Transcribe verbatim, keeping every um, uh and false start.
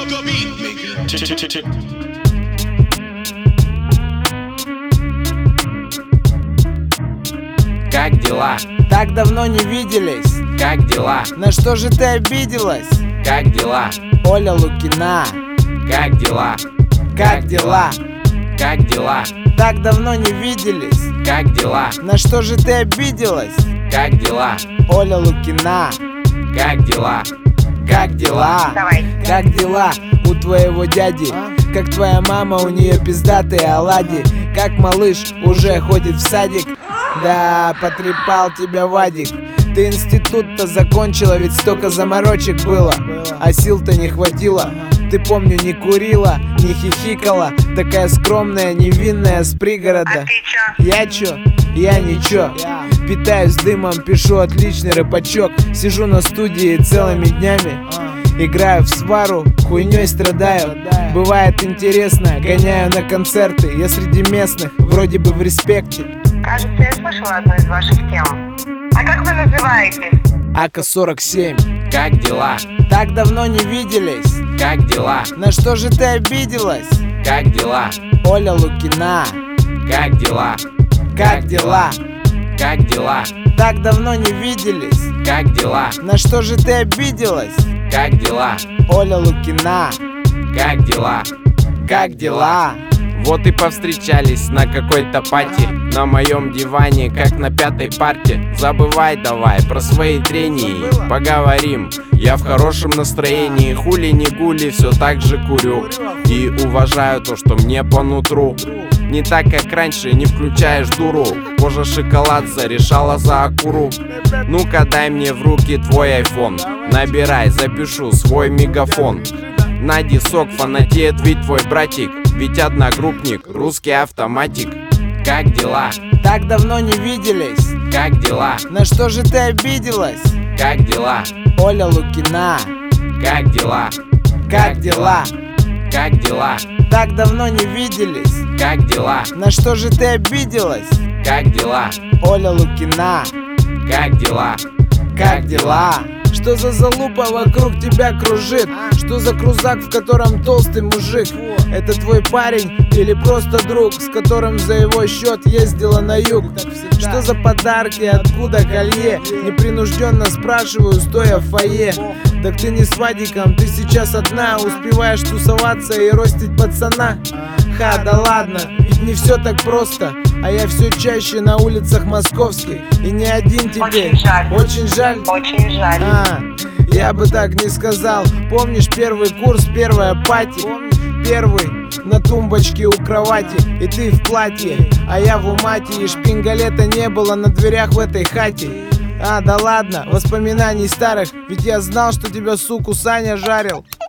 Как дела? Так давно не виделись. Как дела? На что же ты обиделась? Как дела? Оля Лукина. Как дела? Как дела? Как дела? Так давно не виделись. Как дела? На что же ты обиделась? Как дела? Оля Лукина. Как дела? Как дела? Давай. Как дела у твоего дяди? Как твоя мама, у нее пиздатые оладьи. Как малыш уже ходит в садик. Да, потрепал тебя Вадик. Ты институт-то закончила, ведь столько заморочек было, а сил-то не хватило. Ты, помню, не курила, не хихикала. Такая скромная, невинная, с пригорода. А ты чё? Я чё? Я ничего. Питаюсь дымом, пишу отличный рэпачок. Сижу на студии целыми днями, играю в свару, хуйней страдаю. Бывает интересно, гоняю на концерты. Я среди местных, вроде бы в респекте. Кажется, я слышала одну из ваших тем. А как вы называетесь? АК сорок семь. Как дела? Так давно не виделись. Как дела? На что же ты обиделась? Как дела? Оля Лукина. Как дела? Как дела? Как дела? Так давно не виделись. Как дела? На что же ты обиделась? Как дела? Оля Лукина. Как дела? Как дела? Вот и повстречались на какой-то пати. На моем диване, как на пятой парте. Забывай давай про свои трения, поговорим. Я в хорошем настроении, хули не гули, все так же курю. И уважаю то, что мне по нутру. Не так, как раньше, не включаешь дуру. Кожа шоколад зарешала за акуру. Ну-ка дай мне в руки твой айфон. Набирай, запишу свой мегафон. На дисок фанатеет ведь твой братик. Ведь одногруппник, русский автоматик. Как дела? Так давно не виделись. Как дела? На что же ты обиделась? Как дела? Оля Лукина. Как дела? Как дела? Как дела? Так давно не виделись. Как дела? На что же ты обиделась? Как дела? Оля Лукина. Как дела? Как дела? Что за залупа вокруг тебя кружит? Что за крузак, в котором толстый мужик? Это твой парень или просто друг, с которым за его счет ездила на юг? Что за подарки, откуда колье? Непринужденно спрашиваю, стоя в фойе. Так ты не с Вадиком, ты сейчас одна. Успеваешь тусоваться и ростить пацана? Ха, да ладно, ведь не все так просто. А я все чаще на улицах московских. И не один теперь. Очень жаль. Очень жаль. Очень жаль. А, я бы так не сказал. Помнишь первый курс, первая пати? Первый на тумбочке у кровати. И ты в платье, а я в умате. И шпингалета не было на дверях в этой хате. А, да ладно, воспоминаний старых. Ведь я знал, что тебя, суку, Саня жарил.